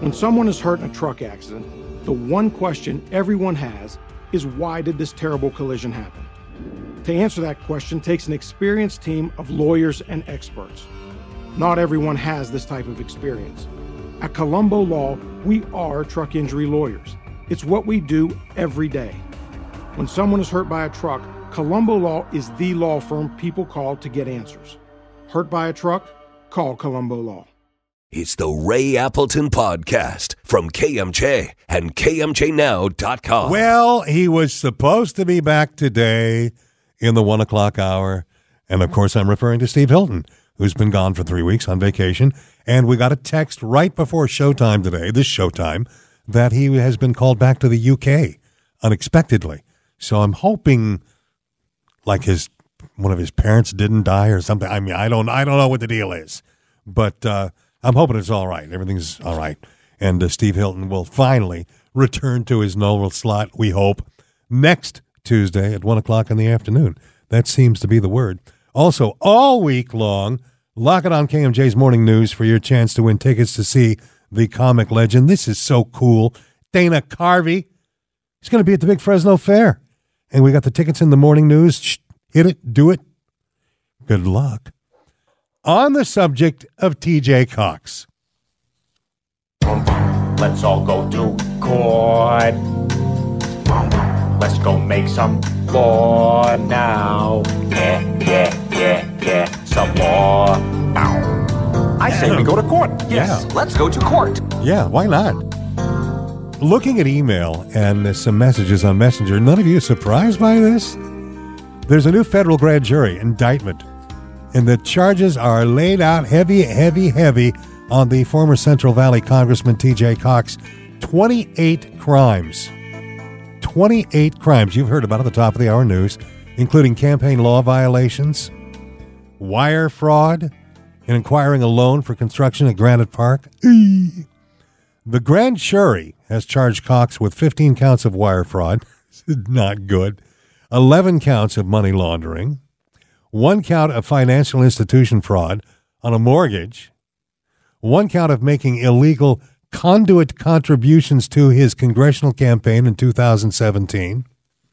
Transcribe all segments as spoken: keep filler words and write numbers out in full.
When someone is hurt in a truck accident, the one question everyone has is, why did this terrible collision happen? To answer that question takes an experienced team of lawyers and experts. Not everyone has this type of experience. At Colombo Law, we are truck injury lawyers. It's what we do every day. When someone is hurt by a truck, Colombo Law is the law firm people call to get answers. Hurt by a truck? Call Colombo Law. It's the Ray Appleton Podcast from K M J and K M J now dot com. Well, he was supposed to be back today in the one o'clock hour. And, of course, I'm referring to Steve Hilton, who's been gone for three weeks on vacation. And we got a text right before showtime today, this showtime, that he has been called back to the U K unexpectedly. So I'm hoping, like his one of his parents didn't die or something. I mean, I don't, I don't know what the deal is, but uh, I'm hoping it's all right. Everything's all right, and uh, Steve Hilton will finally return to his normal slot. We hope next Tuesday at one o'clock in the afternoon. That seems to be the word. Also, all week long, lock it on K M J's Morning News for your chance to win tickets to see the comic legend. This is so cool. Dana Carvey. He's going to be at the Big Fresno Fair. And we got the tickets in the Morning News. Shh, hit it. Do it. Good luck. On the subject of T J Cox. Let's all go to court. Let's go make some more now. Yeah, yeah, yeah, yeah. Some more. Ow. I say we go to court. Yes, Yeah. let's go to court. Yeah, why not? Looking at email and uh, some messages on Messenger, none of you surprised by this? There's a new federal grand jury indictment, and the charges are laid out heavy, heavy, heavy on the former Central Valley Congressman T J Cox. twenty-eight crimes. twenty-eight crimes you've heard about at the top of the hour news, including campaign law violations, wire fraud, and acquiring a loan for construction at Granite Park. Eee. The grand jury has charged Cox with fifteen counts of wire fraud. This is not good. eleven counts of money laundering, one count of financial institution fraud on a mortgage, one count of making illegal conduit contributions to his congressional campaign in two thousand seventeen.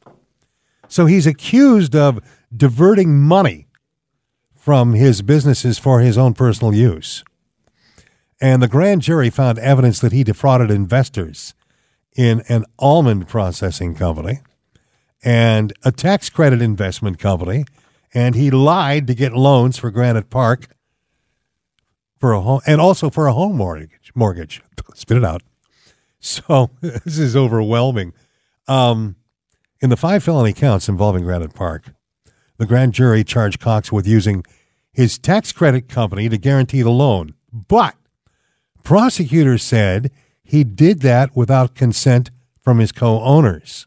So he's accused of diverting money from his businesses for his own personal use. And the grand jury found evidence that he defrauded investors in an almond processing company and a tax credit investment company, and he lied to get loans for Granite Park for a home, and also for a home mortgage. Mortgage, spit it out. So this is overwhelming. Um, in the five felony counts involving Granite Park, the grand jury charged Cox with using his tax credit company to guarantee the loan, but prosecutors said he did that without consent from his co-owners.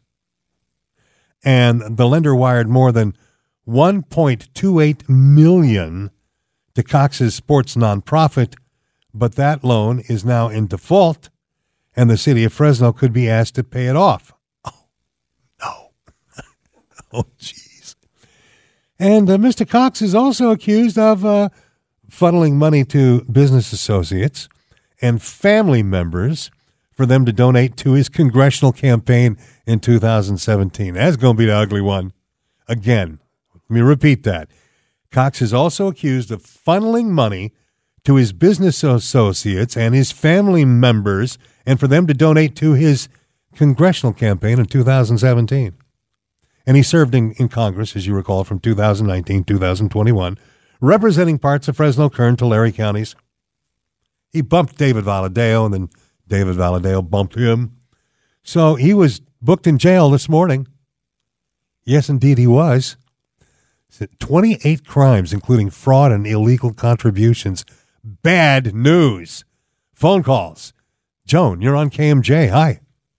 And the lender wired more than one point two eight million dollars to Cox's sports nonprofit, but that loan is now in default, and the city of Fresno could be asked to pay it off. Oh, no. Oh, jeez. And uh, Mister Cox is also accused of uh, funneling money to business associates and family members for them to donate to his congressional campaign in two thousand seventeen. That's going to be the ugly one. Again, let me repeat that. Cox is also accused of funneling money to his business associates and his family members and for them to donate to his congressional campaign in two thousand seventeen. And he served in, in Congress, as you recall, from two thousand nineteen to two thousand twenty-one, representing parts of Fresno, Kern, Tulare counties. He bumped David Valadao, and then David Valadao bumped him. So he was booked in jail this morning. Yes, indeed, he was. twenty-eight crimes, including fraud and illegal contributions. Bad news. Phone calls. Joan, you're on K M J. Hi.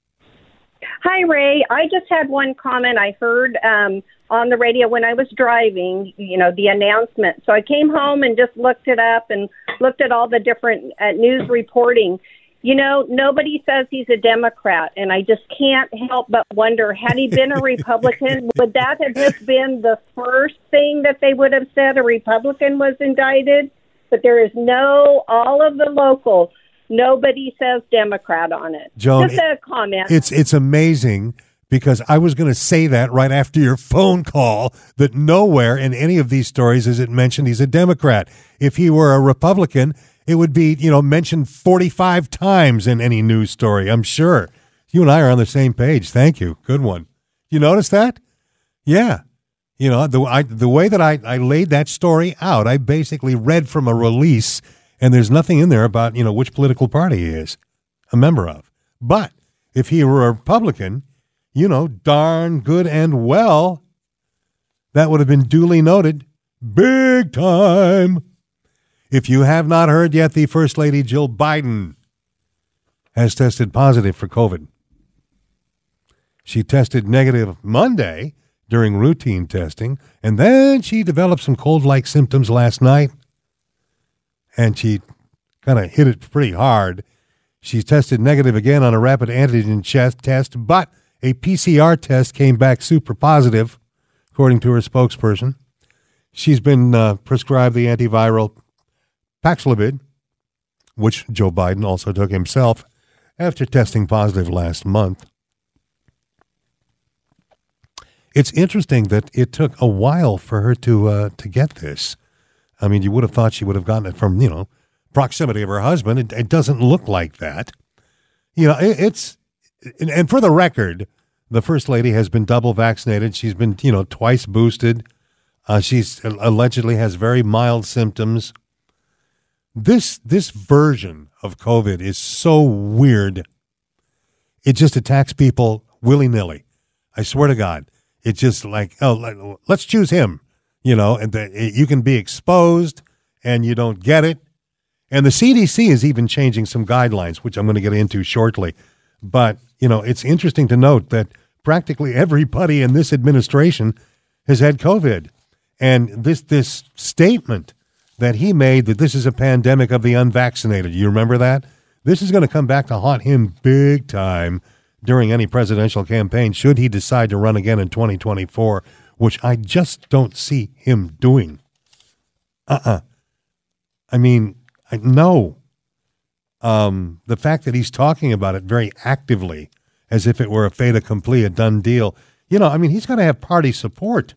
Hi, Ray. I just had one comment I heard um, on the radio when I was driving, you know, the announcement. So I came home and just looked it up and looked at all the different uh, news reporting. You know, nobody says he's a Democrat, and I just can't help but wonder, had he been a Republican, would that have just been the first thing that they would have said? A Republican was indicted? But there is no, all of the local Nobody says Democrat on it. Joan, just a comment. It's it's amazing because I was going to say that right after your phone call, that nowhere in any of these stories is it mentioned he's a Democrat. If he were a Republican, it would be, you know, mentioned forty-five times in any news story, I'm sure. You and I are on the same page. Thank you. Good one. You notice that? Yeah. You know, the I, the way that I, I laid that story out, I basically read from a release, and there's nothing in there about, you know, which political party he is a member of. But if he were a Republican, you know, darn good and well, that would have been duly noted big time. If you have not heard yet, the First Lady Jill Biden has tested positive for COVID. She tested negative Monday during routine testing, and then she developed some cold-like symptoms last night, and she kind of hit it pretty hard. She tested negative again on a rapid antigen chest test, but a P C R test came back super positive, according to her spokesperson. She's been uh, prescribed the antiviral Paxlovid, which Joe Biden also took himself after testing positive last month. It's interesting that it took a while for her to uh, to get this. I mean, you would have thought she would have gotten it from, you know, proximity of her husband. It, it doesn't look like that. You know, it, it's, and for the record, the First Lady has been double vaccinated. She's been, you know, twice boosted. Uh, she's allegedly has very mild symptoms. This this version of COVID is so weird. It just attacks people willy-nilly. I swear to God. It's just like, oh, let's choose him, you know, and the, you can be exposed and you don't get it. And the C D C is even changing some guidelines, which I'm going to get into shortly. But, you know, it's interesting to note that practically everybody in this administration has had COVID. And this this statement that he made that this is a pandemic of the unvaccinated, you remember that? This is going to come back to haunt him big time during any presidential campaign, should he decide to run again in twenty twenty-four, which I just don't see him doing. Uh-uh. I mean, I no. Um, the fact that he's talking about it very actively, as if it were a fait accompli, a done deal, you know, I mean, he's going to have party support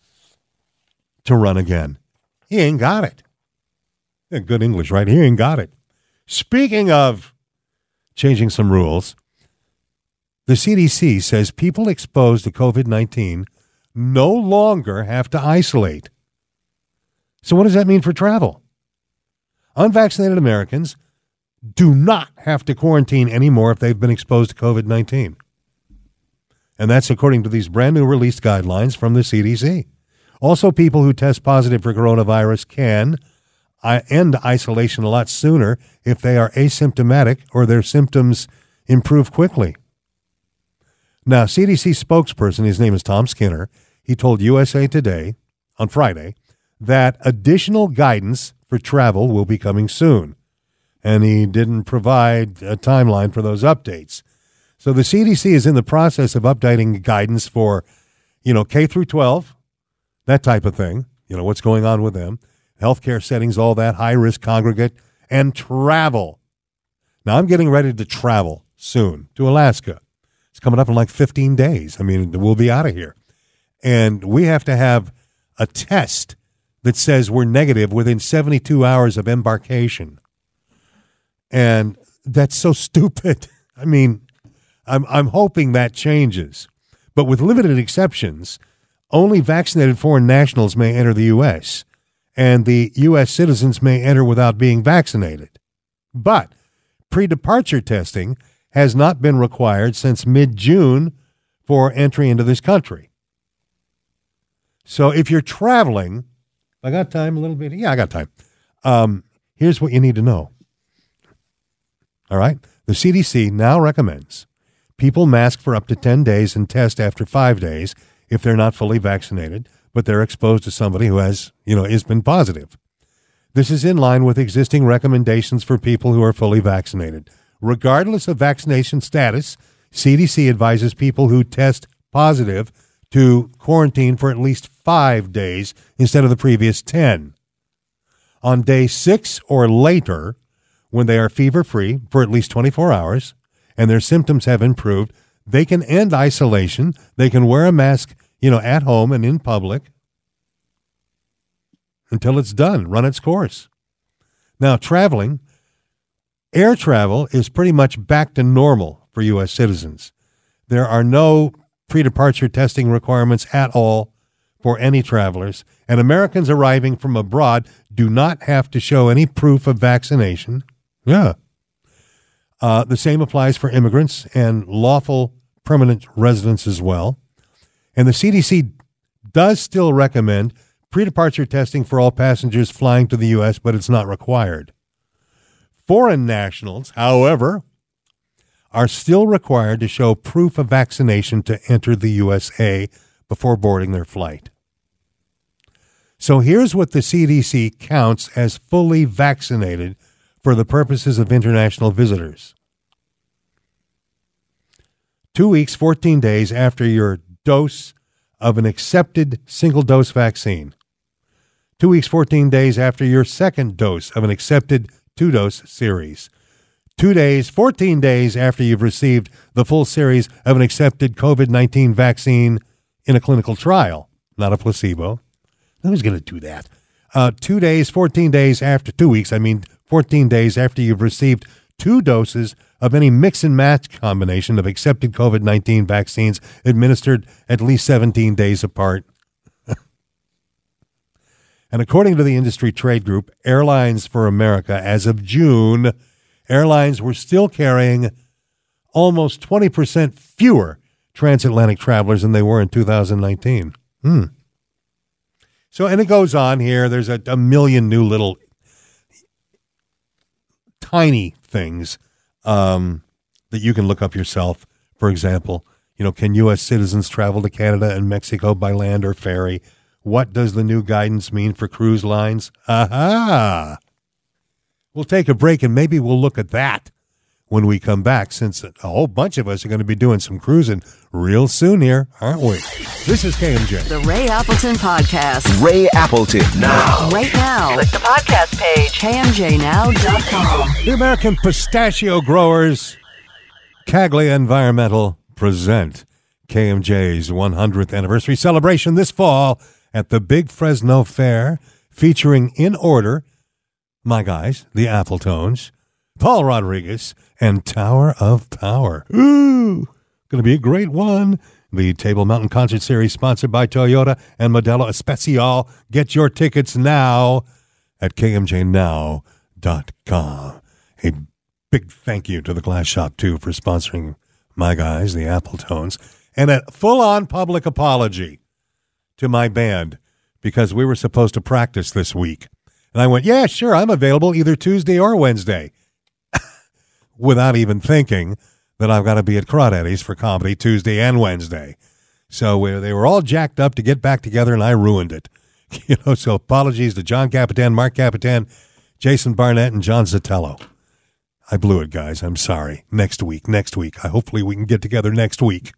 to run again. He ain't got it. Yeah, good English, right? He ain't got it. Speaking of changing some rules, the C D C says people exposed to COVID nineteen no longer have to isolate. So what does that mean for travel? Unvaccinated Americans do not have to quarantine anymore if they've been exposed to COVID nineteen. And that's according to these brand new released guidelines from the C D C. Also, people who test positive for coronavirus can uh, end isolation a lot sooner if they are asymptomatic or their symptoms improve quickly. Now, C D C spokesperson, his name is Tom Skinner, he told U S A Today on Friday that additional guidance for travel will be coming soon. And he didn't provide a timeline for those updates. So the C D C is in the process of updating guidance for, you know, K through twelve, that type of thing, you know, what's going on with them, healthcare settings, all that, high-risk congregate, and travel. Now, I'm getting ready to travel soon to Alaska. It's coming up in like fifteen days. I mean, we'll be out of here. And we have to have a test that says we're negative within seventy-two hours of embarkation. And that's so stupid. I mean, I'm I'm hoping that changes. But with limited exceptions, only vaccinated foreign nationals may enter the U S, and the U S citizens may enter without being vaccinated. But pre-departure testing has not been required since mid-June for entry into this country. So if you're traveling, I got time a little bit. Yeah, I got time. Um, here's what you need to know. All right. The C D C now recommends people mask for up to ten days and test after five days if they're not fully vaccinated, but they're exposed to somebody who has, you know, has been positive. This is in line with existing recommendations for people who are fully vaccinated. Regardless of vaccination status, C D C advises people who test positive to quarantine for at least five days instead of the previous ten. On day six or later, when they are fever-free for at least twenty-four hours and their symptoms have improved, they can end isolation. They can wear a mask, you know, at home and in public until it's done, run its course. Now, traveling, air travel is pretty much back to normal for U S citizens. There are no pre-departure testing requirements at all for any travelers, and Americans arriving from abroad do not have to show any proof of vaccination. Yeah. Uh, the same applies for immigrants and lawful permanent residents as well. And the C D C does still recommend pre-departure testing for all passengers flying to the U S, but it's not required. Foreign nationals, however, are still required to show proof of vaccination to enter the U S A before boarding their flight. So here's what the C D C counts as fully vaccinated for the purposes of international visitors. Two weeks, fourteen days after your dose of an accepted single-dose vaccine. Two weeks, fourteen days after your second dose of an accepted two-dose series. Two days, fourteen days after you've received the full series of an accepted COVID nineteen vaccine in a clinical trial, not a placebo. Who's going to do that? Uh, two days, fourteen days after, two weeks, I mean, fourteen days after you've received two doses of any mix and match combination of accepted COVID nineteen vaccines administered at least seventeen days apart. And according to the industry trade group, Airlines for America, as of June, airlines were still carrying almost twenty percent fewer transatlantic travelers than they were in two thousand nineteen. Hmm. So, and it goes on here. There's a, a million new little tiny things um, that you can look up yourself. For example, you know, can U S citizens travel to Canada and Mexico by land or ferry? What does the new guidance mean for cruise lines? Aha! We'll take a break and maybe we'll look at that when we come back, since a whole bunch of us are going to be doing some cruising real soon here, aren't we? This is K M J. The Ray Appleton Podcast. Ray Appleton now. Right now. Click the podcast page. K M J now dot com. The American Pistachio Growers, Caglia Environmental, present K M J's one hundredth anniversary celebration this fall at the Big Fresno Fair, featuring in order my guys, the Appletones, Paul Rodriguez, and Tower of Power. Ooh, going to be a great one. The Table Mountain Concert Series, sponsored by Toyota and Modelo Especial. Get your tickets now at K M J now dot com. A big thank you to the Glass Shop, too, for sponsoring my guys, the Appletones. And a full-on public apology to my band, because we were supposed to practice this week. And I went, yeah, sure, I'm available either Tuesday or Wednesday, without even thinking that I've got to be at Crawdaddy's for comedy Tuesday and Wednesday. So we, they were all jacked up to get back together, and I ruined it. You know, so apologies to John Capitan, Mark Capitan, Jason Barnett, and John Zatello. I blew it, guys. I'm sorry. Next week, next week. I, hopefully we can get together next week.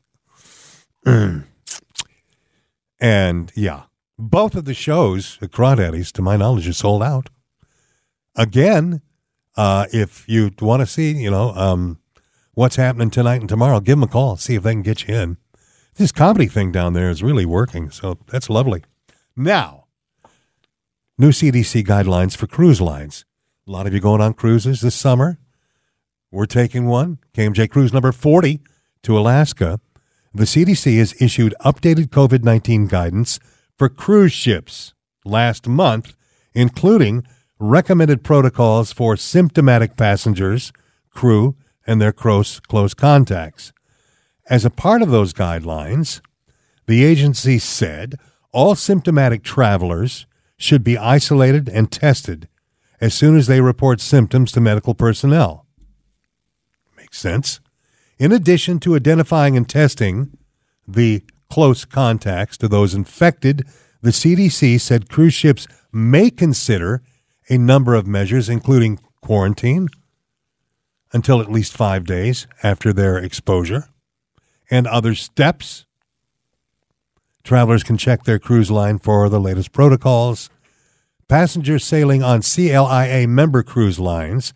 And, yeah, both of the shows at Crawdaddy's, to my knowledge, are sold out. Again, uh, if you want to see, you know, um, what's happening tonight and tomorrow, give them a call. See if they can get you in. This comedy thing down there is really working, so that's lovely. Now, new C D C guidelines for cruise lines. A lot of you going on cruises this summer. We're taking one, K M J cruise number forty, to Alaska. The C D C has issued updated COVID nineteen guidance for cruise ships last month, including recommended protocols for symptomatic passengers, crew, and their close, close contacts. As a part of those guidelines, the agency said all symptomatic travelers should be isolated and tested as soon as they report symptoms to medical personnel. Makes sense. In addition to identifying and testing the close contacts to those infected, the C D C said cruise ships may consider a number of measures, including quarantine until at least five days after their exposure, and other steps. Travelers can check their cruise line for the latest protocols. Passengers sailing on C L I A member cruise lines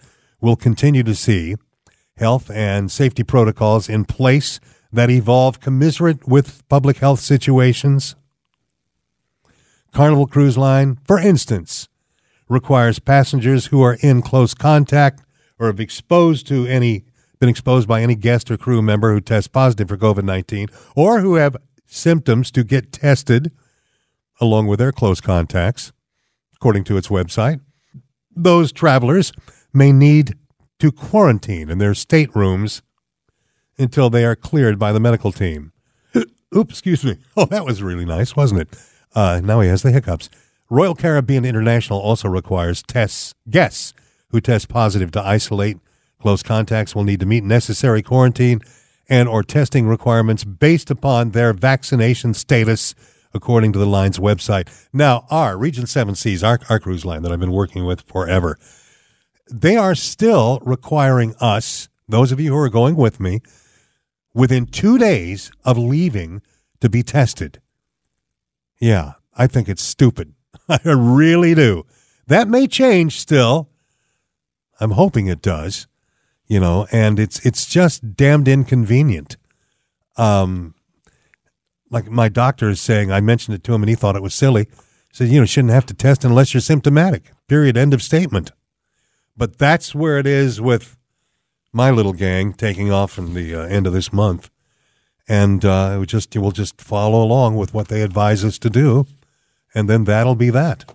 will continue to see health and safety protocols in place that evolve commensurate with public health situations. Carnival Cruise Line, for instance, requires passengers who are in close contact or have exposed to any been exposed by any guest or crew member who tests positive for COVID nineteen or who have symptoms to get tested along with their close contacts, according to its website. Those travelers may need to quarantine in their staterooms until they are cleared by the medical team. Oops, excuse me. Oh, that was really nice, wasn't it? Uh, now he has the hiccups. Royal Caribbean International also requires tests, guests who test positive to isolate. Close contacts will need to meet necessary quarantine and or testing requirements based upon their vaccination status, according to the line's website. Now, our Region seven Seas, our, our cruise line that I've been working with forever, they are still requiring us, those of you who are going with me, within two days of leaving to be tested. Yeah, I think it's stupid. I really do. That may change still. I'm hoping it does, you know, and it's it's just damned inconvenient. Um, like my doctor is saying, I mentioned it to him and he thought it was silly. He said, you know, shouldn't have to test unless you're symptomatic. Period. End of statement. But that's where it is with my little gang taking off in the uh, end of this month. And uh, it just we'll just follow along with what they advise us to do, and then that'll be that.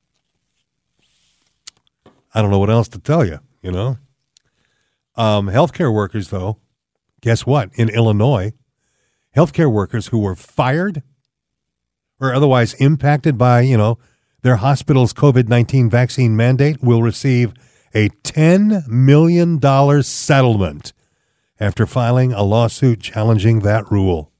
I don't know what else to tell you, you know. Um, healthcare workers, though, guess what? In Illinois, healthcare workers who were fired or otherwise impacted by, you know, their hospital's COVID nineteen vaccine mandate will receive a ten million dollars settlement after filing a lawsuit challenging that rule.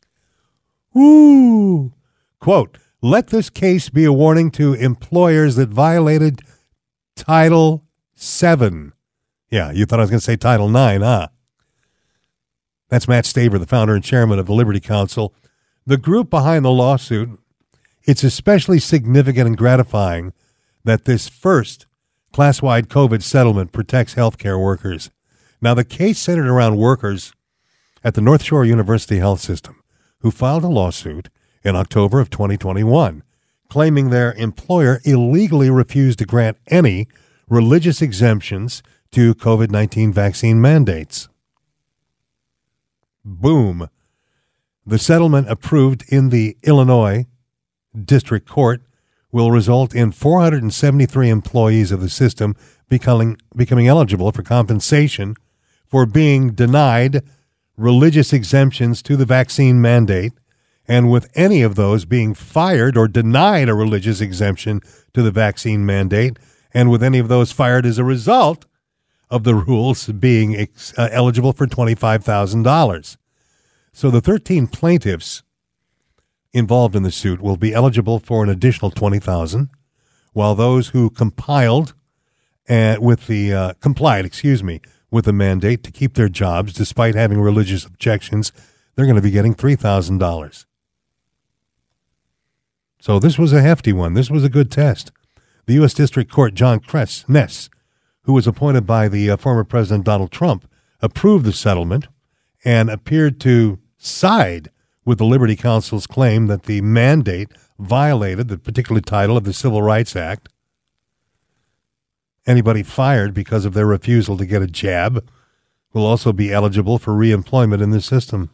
Woo! Quote, let this case be a warning to employers that violated Title seven. Yeah, you thought I was going to say Title nine, huh? That's Matt Staver, the founder and chairman of the Liberty Council. The group behind the lawsuit, it's especially significant and gratifying that this first class-wide COVID settlement protects healthcare workers. Now, the case centered around workers at the North Shore University Health System who filed a lawsuit in October of twenty twenty-one, claiming their employer illegally refused to grant any religious exemptions to COVID nineteen vaccine mandates. Boom. The settlement approved in the Illinois District Court will result in four hundred seventy-three employees of the system becoming, becoming eligible for compensation for being denied religious exemptions to the vaccine mandate, and with any of those being fired or denied a religious exemption to the vaccine mandate, and with any of those fired as a result of the rules being ex- uh, eligible for twenty-five thousand dollars. So the thirteen plaintiffs involved in the suit will be eligible for an additional twenty thousand dollars, while those who compiled uh, with the uh, complied, excuse me, with the mandate to keep their jobs despite having religious objections, they're going to be getting three thousand dollars. So this was a hefty one. This was a good test. The U S District Court, John Kress, Ness, who was appointed by the uh, former President Donald Trump, approved the settlement and appeared to side with the Liberty Council's claim that the mandate violated the particular title of the Civil Rights Act. Anybody fired because of their refusal to get a jab will also be eligible for reemployment in the system.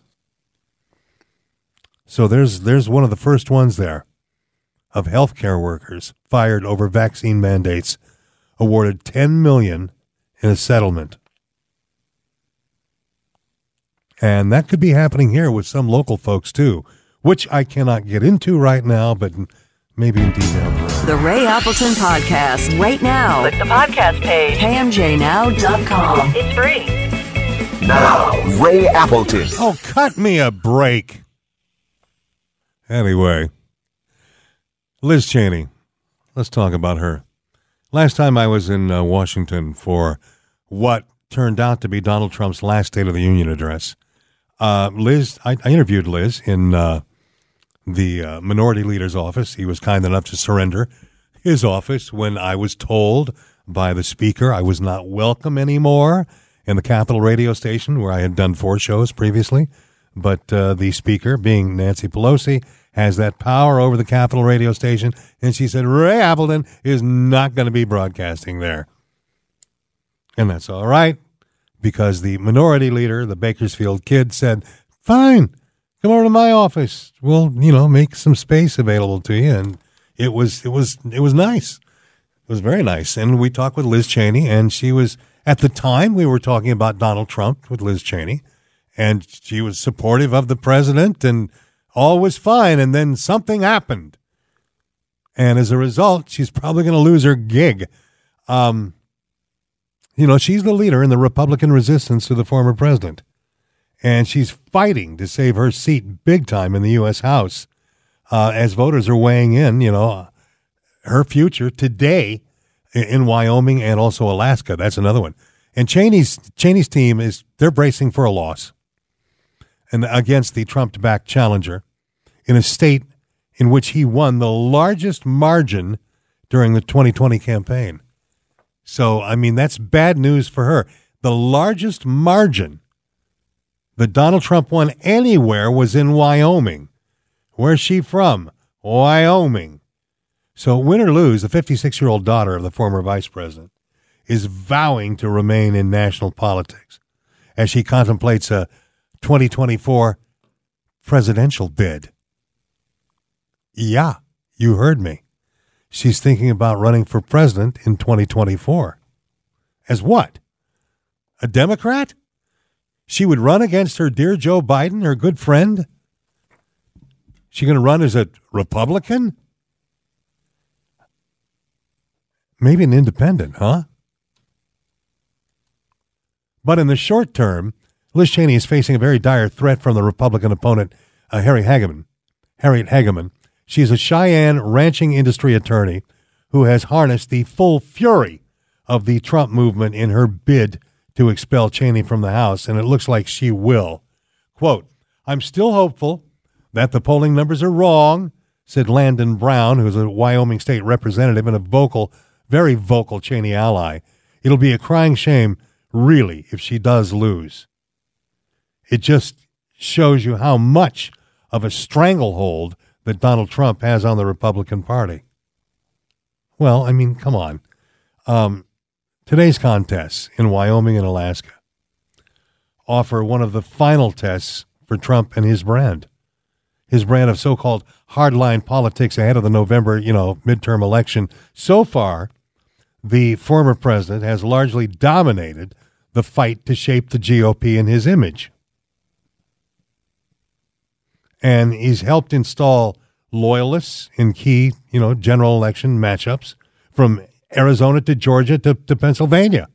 So there's there's one of the first ones there of healthcare workers fired over vaccine mandates, awarded ten million dollars in a settlement. And that could be happening here with some local folks, too, which I cannot get into right now, but maybe in detail. The Ray Appleton Podcast, right now. Click the podcast page. K M J now dot com. It's free. Now, Ray Appleton. Oh, cut me a break. Anyway, Liz Cheney. Let's talk about her. Last time I was in uh, Washington for what turned out to be Donald Trump's last State of the Union address. Uh, Liz, I, I interviewed Liz in uh, the uh, minority leader's office. He was kind enough to surrender his office when I was told by the speaker. I was not welcome anymore in the Capitol radio station where I had done four shows previously. But uh, the speaker, being Nancy Pelosi, has that power over the Capitol radio station. And she said, Ray Appleton is not going to be broadcasting there. And that's all right, because the minority leader, the Bakersfield kid, said, fine, come over to my office. We'll, you know, make some space available to you. And it was, it was, it was nice. It was very nice. And we talked with Liz Cheney, and she was, at the time, we were talking about Donald Trump with Liz Cheney, and she was supportive of the president, and all was fine. And then something happened. And as a result, she's probably going to lose her gig. Um, you know, she's the leader in the Republican resistance to the former president. And she's fighting to save her seat big time in the U S House uh, as voters are weighing in, you know, her future today in Wyoming and also Alaska. That's another one. And Cheney's Cheney's team is, they're bracing for a loss and against the Trump-backed challenger in a state in which he won the largest margin during the twenty twenty campaign. So, I mean, that's bad news for her. The largest margin that Donald Trump won anywhere was in Wyoming. Where's she from? Wyoming. So win or lose, the fifty-six-year-old daughter of the former vice president is vowing to remain in national politics as she contemplates a twenty twenty-four presidential bid. Yeah, you heard me. She's thinking about running for president in twenty twenty-four. As what? A Democrat? She would run against her dear Joe Biden, her good friend? She going to run as a Republican? Maybe an independent, huh? But in the short term, Liz Cheney is facing a very dire threat from the Republican opponent, uh, Harry Hageman. Harriet Hageman. She's a Cheyenne ranching industry attorney who has harnessed the full fury of the Trump movement in her bid to expel Cheney from the House, and it looks like she will. Quote, I'm still hopeful that the polling numbers are wrong, said Landon Brown, who's a Wyoming state representative and a vocal, very vocal Cheney ally. It'll be a crying shame, really, if she does lose. It just shows you how much of a stranglehold that Donald Trump has on the Republican Party. Well, I mean, come on. Um, today's contests in Wyoming and Alaska offer one of the final tests for Trump and his brand. His brand of so-called hardline politics ahead of the November, you know, midterm election. So far, the former president has largely dominated the fight to shape the G O P in his image. And he's helped install loyalists in key, you know, general election matchups from Arizona to Georgia to, to Pennsylvania.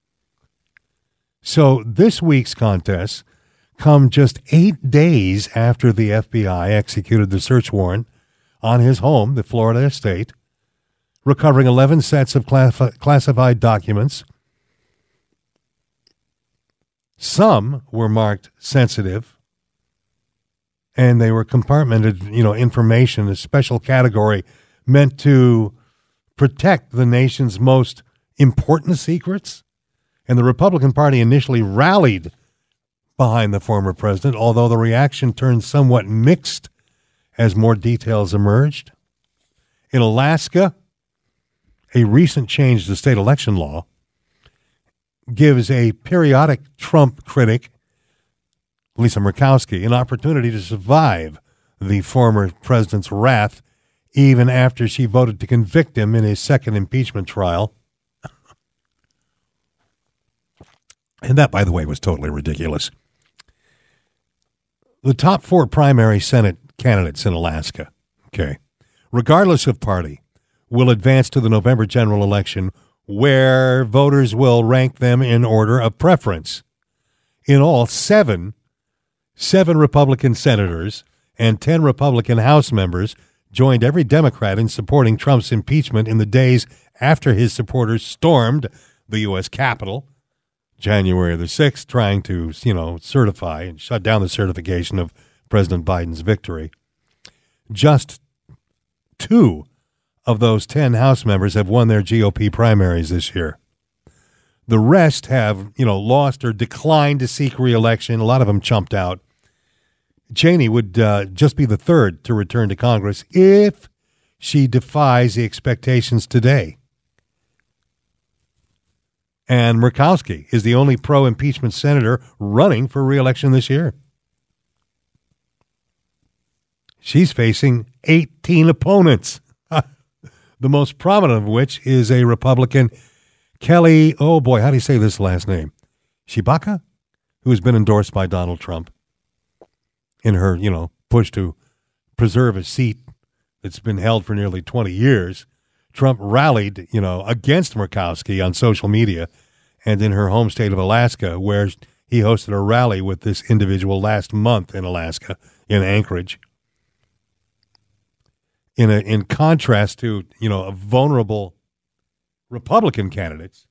So this week's contests come just eight days after the F B I executed the search warrant on his home, the Florida estate, recovering eleven sets of class- classified documents. Some were marked sensitive, and they were compartmented, you know, information, a special category meant to protect the nation's most important secrets. And the Republican Party initially rallied behind the former president, although the reaction turned somewhat mixed as more details emerged. In Alaska, a recent change to state election law gives a periodic Trump critic, Lisa Murkowski, an opportunity to survive the former president's wrath even after she voted to convict him in his second impeachment trial. And that, by the way, was totally ridiculous. The top four primary Senate candidates in Alaska, okay, regardless of party, will advance to the November general election where voters will rank them in order of preference. In all, seven, seven Republican senators and ten Republican House members joined every Democrat in supporting Trump's impeachment in the days after his supporters stormed the U S Capitol January the sixth, trying to, you know, certify and shut down the certification of President Biden's victory. Just two of those ten House members have won their G O P primaries this year. The rest have, you know, lost or declined to seek re-election. A lot of them chumped out. Cheney would uh, just be the third to return to Congress if she defies the expectations today. And Murkowski is the only pro-impeachment senator running for re-election this year. She's facing eighteen opponents, the most prominent of which is a Republican, Kelly, oh boy, how do you say this last name? Tshibaka, who has been endorsed by Donald Trump in her, you know, push to preserve a seat that's been held for nearly twenty years. Trump rallied, you know, against Murkowski on social media and in her home state of Alaska, where he hosted a rally with this individual last month in Alaska, in Anchorage. In a, in contrast to, you know, a vulnerable Republican candidates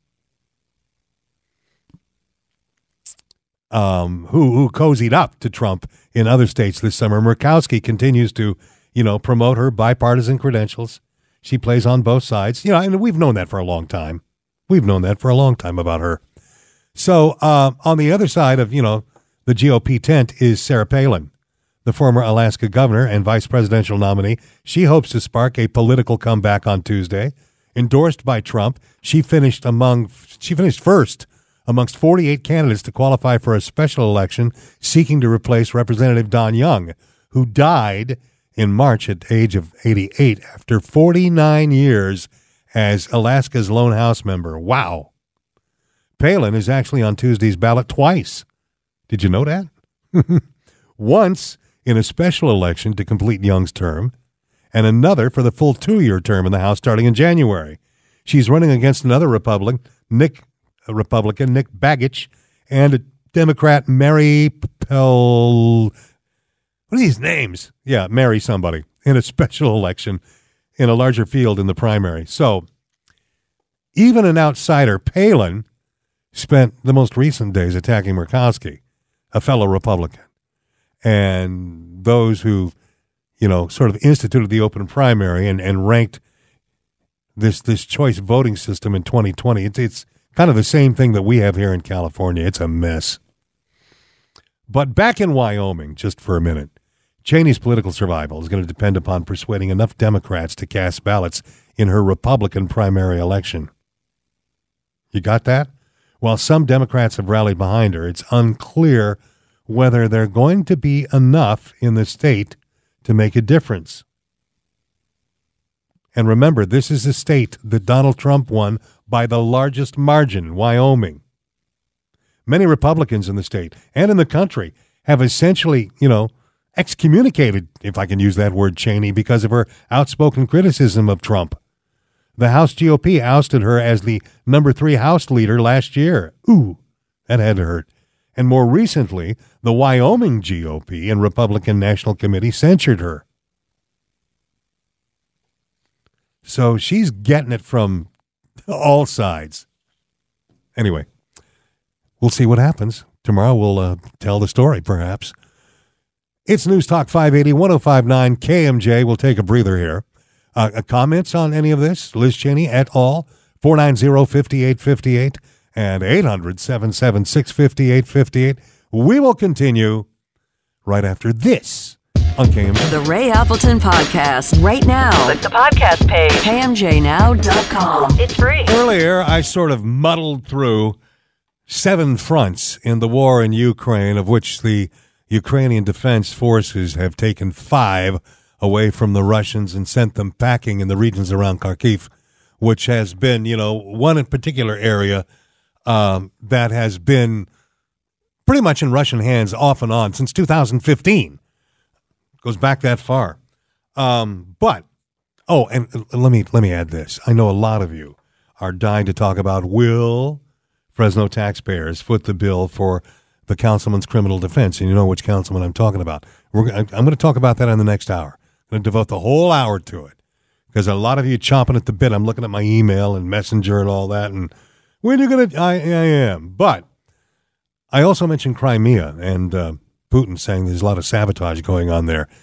um, who who cozied up to Trump in other states this summer, Murkowski continues to, you know, promote her bipartisan credentials. She plays on both sides. You know, and we've known that for a long time. We've known that for a long time about her. So uh, on the other side of, you know, the G O P tent is Sarah Palin, the former Alaska governor and vice presidential nominee. She hopes to spark a political comeback on Tuesday. Endorsed by Trump, she finished among she finished first amongst forty-eight candidates to qualify for a special election seeking to replace Representative Don Young, who died in March at the age of eighty-eight after forty-nine years as Alaska's lone House member. Wow. Palin is actually on Tuesday's ballot twice. Did you know that? Once in a special election to complete Young's term, and another for the full two-year term in the House starting in January. She's running against another Republican, Nick, a Republican, Nick Bagich, and a Democrat, Mary Pel... What are these names? Yeah, Mary somebody, in a special election in a larger field in the primary. So even an outsider, Palin, spent the most recent days attacking Murkowski, a fellow Republican. And those who, you know, sort of instituted the open primary and, and ranked this this choice voting system in twenty twenty. It's, it's kind of the same thing that we have here in California. It's a mess. But back in Wyoming, just for a minute, Cheney's political survival is going to depend upon persuading enough Democrats to cast ballots in her Republican primary election. You got that? While some Democrats have rallied behind her, it's unclear whether they're going to be enough in the state to make a difference. And remember, this is a state that Donald Trump won by the largest margin, Wyoming. Many Republicans in the state and in the country have essentially, you know, excommunicated, if I can use that word, Cheney, because of her outspoken criticism of Trump. The House G O P ousted her as the number three House leader last year. Ooh, that had to hurt. And more recently, the Wyoming G O P and Republican National Committee censured her. So she's getting it from all sides. Anyway, we'll see what happens. Tomorrow we'll uh, tell the story, perhaps. It's News Talk five eighty, one oh five point nine K M J. We'll take a breather here. Uh, comments on any of this? Liz Cheney et al. four nine zero, five eight five eight and eight hundred, seven seven six, five eight five eight. We will continue right after this on K M J. The Ray Appleton Podcast right now. Click the podcast page. K M J now dot com. It's free. Earlier, I sort of muddled through seven fronts in the war in Ukraine, of which the Ukrainian Defense Forces have taken five away from the Russians and sent them packing in the regions around Kharkiv, which has been, you know, one in particular area um, that has been pretty much in Russian hands off and on since two thousand fifteen. Goes back that far. Um, but, oh, and let me let me add this. I know a lot of you are dying to talk about will Fresno taxpayers foot the bill for the councilman's criminal defense, and you know which councilman I'm talking about. We're, I'm going to talk about that in the next hour. I'm going to devote the whole hour to it because a lot of you chomping at the bit. I'm looking at my email and Messenger and all that, and when are you going to? I, I am. But I also mentioned Crimea and uh, Putin saying there's a lot of sabotage going on there.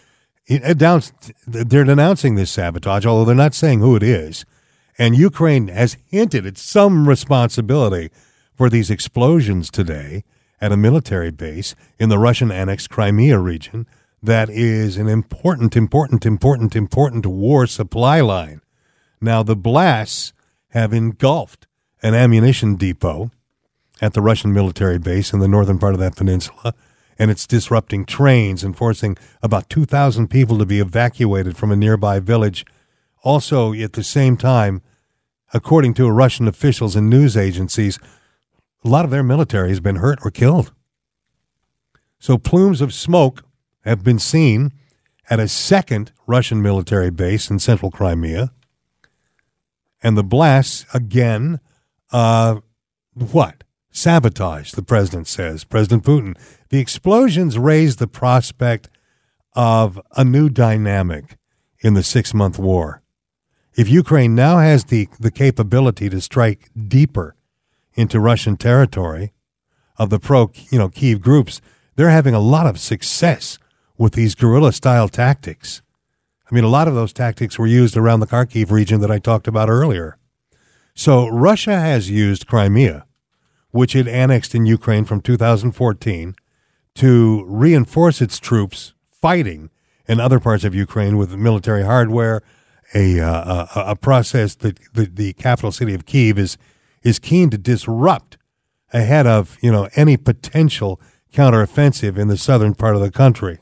It announced, they're denouncing this sabotage, although they're not saying who it is. And Ukraine has hinted at some responsibility for these explosions today at a military base in the Russian-annexed Crimea region that is an important, important, important, important war supply line. Now, the blasts have engulfed an ammunition depot at the Russian military base in the northern part of that peninsula, and it's disrupting trains and forcing about two thousand people to be evacuated from a nearby village. Also, at the same time, according to Russian officials and news agencies, a lot of their military has been hurt or killed. So plumes of smoke have been seen at a second Russian military base in central Crimea. And the blasts, again, uh, what? Sabotage, the president says, President Putin. The explosions raise the prospect of a new dynamic in the six-month war. If Ukraine now has the, the capability to strike deeper into Russian territory of the pro, you know, Kyiv groups, they're having a lot of success with these guerrilla-style tactics. I mean, a lot of those tactics were used around the Kharkiv region that I talked about earlier. So Russia has used Crimea, which it annexed in Ukraine from two thousand fourteen, to reinforce its troops fighting in other parts of Ukraine with military hardware, a uh, a, a process that the, the capital city of Kyiv is is keen to disrupt ahead of, you know, any potential counteroffensive in the southern part of the country.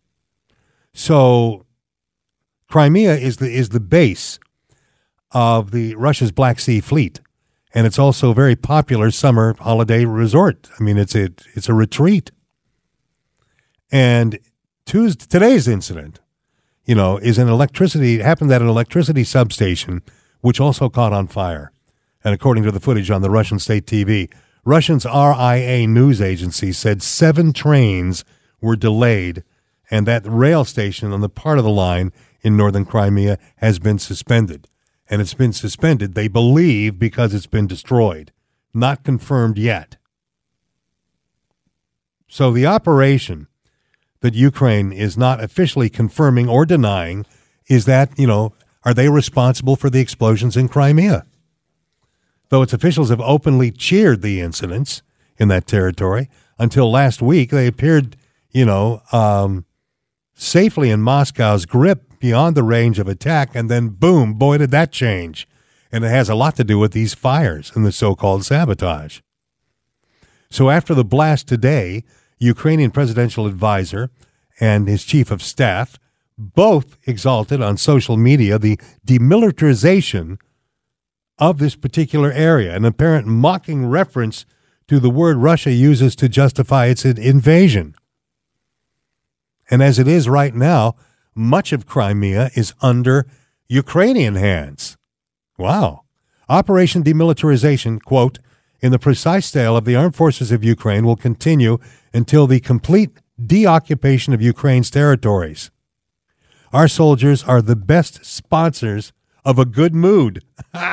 So Crimea is the is the base of the Russia's Black Sea Fleet, and it's also a very popular summer holiday resort. I mean, it's a it's a retreat. And Tuesday, today's incident, you know, is an electricity, it happened at an electricity substation, which also caught on fire. And according to the footage on the Russian state T V, Russia's R I A news agency said seven trains were delayed, and that rail station on the part of the line in northern Crimea has been suspended. And it's been suspended, they believe, because it's been destroyed. Not confirmed yet. So the operation that Ukraine is not officially confirming or denying is that, you know, are they responsible for the explosions in Crimea? Though its officials have openly cheered the incidents in that territory, until last week they appeared, you know, um, safely in Moscow's grip beyond the range of attack, and then boom, boy, did that change. And it has a lot to do with these fires and the so-called sabotage. So after the blast today, Ukrainian presidential advisor and his chief of staff both exalted on social media the demilitarization of this particular area, an apparent mocking reference to the word Russia uses to justify its invasion. And as it is right now, much of Crimea is under Ukrainian hands. Wow. Operation Demilitarization, quote, in the precise style of the armed forces of Ukraine will continue until the complete deoccupation of Ukraine's territories. Our soldiers are the best sponsors of a good mood.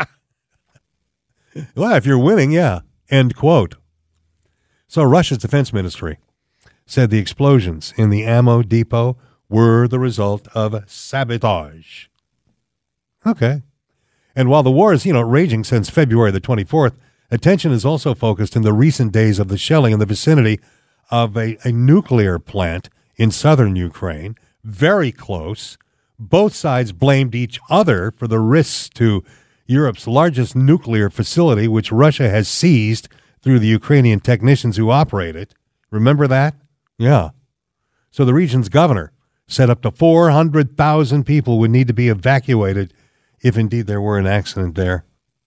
Well, if you're winning, yeah. End quote. So Russia's defense ministry said the explosions in the ammo depot were the result of sabotage. Okay. And while the war is, you know, raging since February the twenty-fourth, attention is also focused in the recent days of the shelling in the vicinity of a, a nuclear plant in southern Ukraine, very close. Both sides blamed each other for the risks to Europe's largest nuclear facility, which Russia has seized through the Ukrainian technicians who operate it. Remember that? Yeah. So the region's governor said up to four hundred thousand people would need to be evacuated if indeed there were an accident there.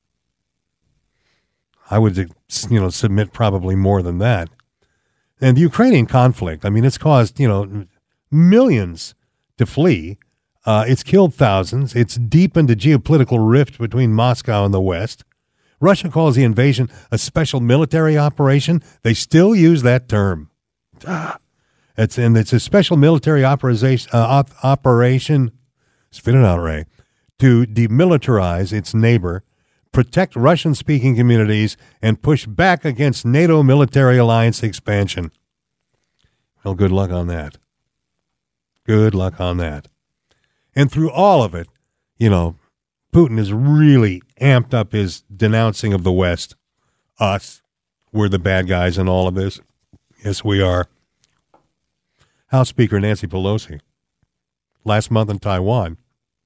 I would, you know, submit probably more than that. And the Ukrainian conflict, I mean, it's caused, you know, millions to flee. Uh, it's killed thousands. It's deepened a geopolitical rift between Moscow and the West. Russia calls the invasion a special military operation. They still use that term. Ah, it's, and it's a special military operation, uh, op- operation, spit it out, Ray, to demilitarize its neighbor, protect Russian-speaking communities, and push back against NATO military alliance expansion. Well, good luck on that. Good luck on that. And through all of it, you know, Putin has really amped up his denouncing of the West. Us, we're the bad guys in all of this. Yes, we are. House Speaker Nancy Pelosi, last month in Taiwan,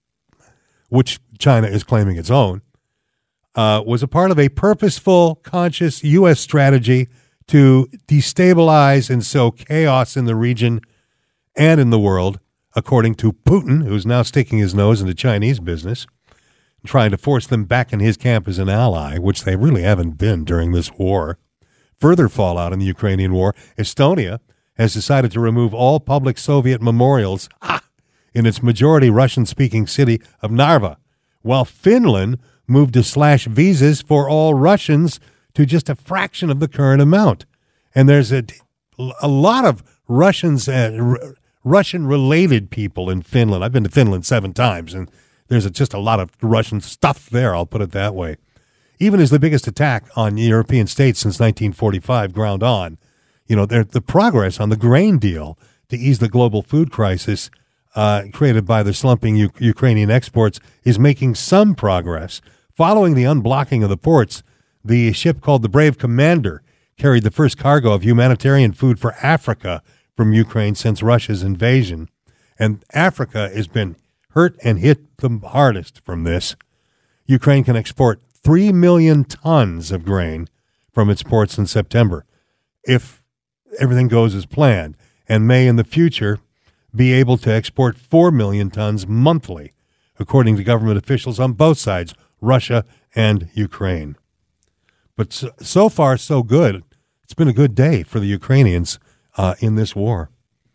which China is claiming its own, uh, was a part of a purposeful, conscious U S strategy to destabilize and sow chaos in the region and in the world, according to Putin, who's now sticking his nose into Chinese business, trying to force them back in his camp as an ally, which they really haven't been during this war. Further fallout in the Ukrainian war, Estonia has decided to remove all public Soviet memorials ah, in its majority Russian-speaking city of Narva, while Finland moved to slash visas for all Russians to just a fraction of the current amount. And there's a, a lot of Russians, uh, r- Russian-related people in Finland. I've been to Finland seven times, and there's a, just a lot of Russian stuff there, I'll put it that way. Even as the biggest attack on European states since nineteen forty-five ground on, you know, the progress on the grain deal to ease the global food crisis uh, created by the slumping U- Ukrainian exports is making some progress. Following the unblocking of the ports, the ship called the Brave Commander carried the first cargo of humanitarian food for Africa from Ukraine since Russia's invasion. And Africa has been hurt and hit the hardest from this. Ukraine can export three million tons of grain from its ports in September, if everything goes as planned, and may in the future be able to export four million tons monthly, according to government officials on both sides, Russia and Ukraine. But so, so far, so good. It's been a good day for the Ukrainians uh, in this war.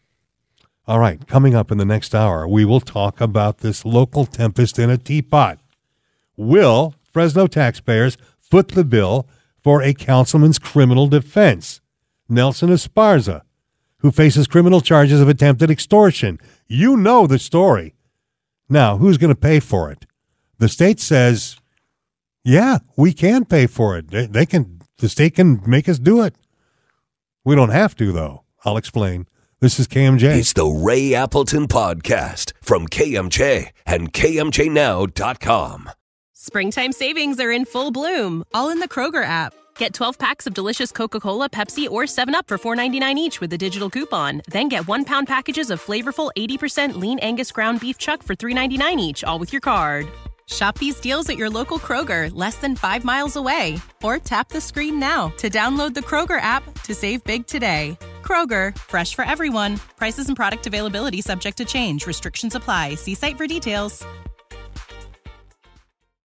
All right, coming up in the next hour, we will talk about this local tempest in a teapot. Will Fresno taxpayers foot the bill for a councilman's criminal defense? Nelson Esparza, who faces criminal charges of attempted extortion. You know the story. Now, who's going to pay for it? The state says, yeah, we can pay for it. They, they can. The state can make us do it. We don't have to, though. I'll explain. This is K M J. It's the Ray Appleton Podcast from K M J and K M J now dot com. Springtime savings are in full bloom, all in the Kroger app. Get twelve packs of delicious Coca-Cola, Pepsi, or seven up for four ninety-nine each with a digital coupon. Then get one-pound packages of flavorful eighty percent lean Angus ground beef chuck for three ninety-nine each, all with your card. Shop these deals at your local Kroger, less than five miles away. Or tap the screen now to download the Kroger app to save big today. Kroger, fresh for everyone. Prices and product availability subject to change. Restrictions apply. See site for details.